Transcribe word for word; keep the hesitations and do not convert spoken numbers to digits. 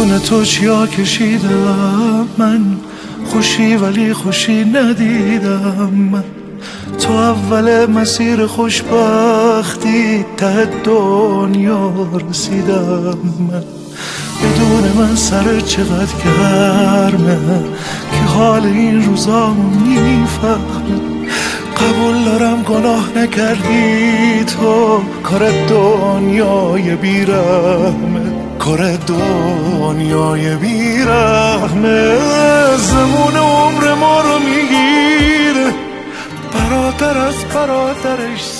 بدون تو چیا کشیدم من، خوشی ولی خوشی ندیدم من. تو اول مسیر خوشبختی ته دنیا رسیدم من. بدون من سر چقدر گرمه که حال این روزامو میفهمه. قبول دارم گناه نکردی تو، کار دنیای بیرحمه، کار دنیای بیرحمه. زمون عمر ما رو میگیره، برادر از برادرش